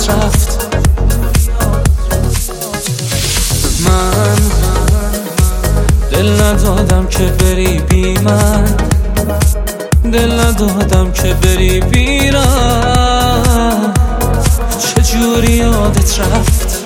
یادت رفت. من دل ندادم که بری بی من، دل ندادم که بری بیرم. چجوری یادت رفت؟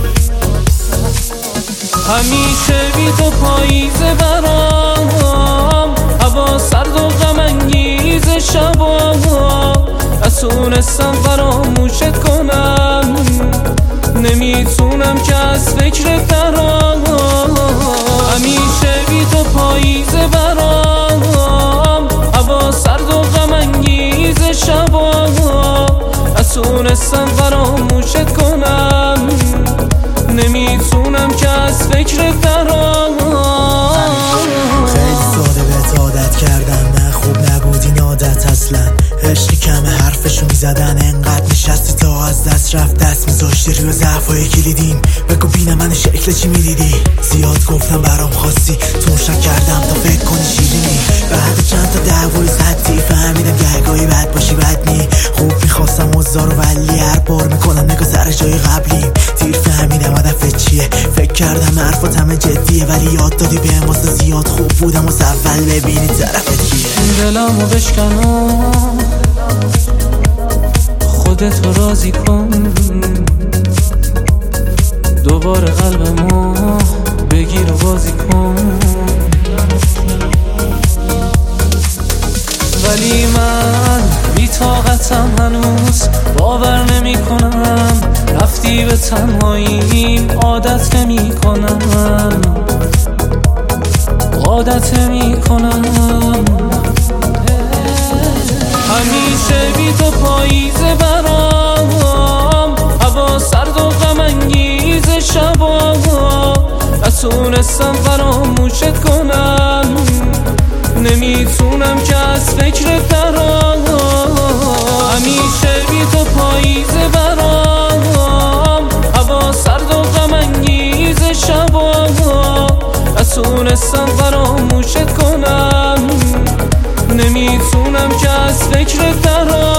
همیشه بی تو پاییزه برام، هوا سرد و غم انگیز شبا. نتونستم فراموشت کنم، نمیتونم که از فکرت درام. همیشه بی تو پاییزه برام، هوا سرد و غم انگیز شبا. نتونستم فراموشت کنم، نمیتونم که از فکرت درام. خیلی ساده بهت عادت کردم، نه خوب نبود این عادت اصلا. عشقی کمه حرفشو میزدن، انقدر نشستی تا از دست رفت. دست میذاشتی روی ضعفای کلیدیم، بگو بینم من شکل چی میدیدی. زیاد گفتم برام خواستی، تو شک کردم تا فکر کنی شیرینی. بعد چند تا دعوای سطحی فهمیدم گهگاهی بد باشی بد نی. خوب میخواستم عذرا رو ولی هر بار میکنم نگاه سر جای قبلیم. دیر فهمیدم هدفت چیه، فکر کردم حرفات همه جدیه، ولی یاد دادی بهم واسه زیاد خوب بودم واسه اول ببینی طرفت کیه. دلمو بشکن و خودتو راضی کن، دوباره قلبمو بگیر و بازی کن. ولی من بی طاقتم هنوز، باور نمی کنم رفتی به تنهاییم. عادت نمی کنم، عادت نمی کنم. همیشه بی تو پاییزه برام، هوا سرد و غم انگیز شبا. نتونستم فراموشت کنم، نمیتونم که از فکرت درام. همیشه بی تو پاییزه برام، هوا سرد و غم انگیز شبا. نتونستم فراموشت کنم، نمیتونم که از فکرت درام.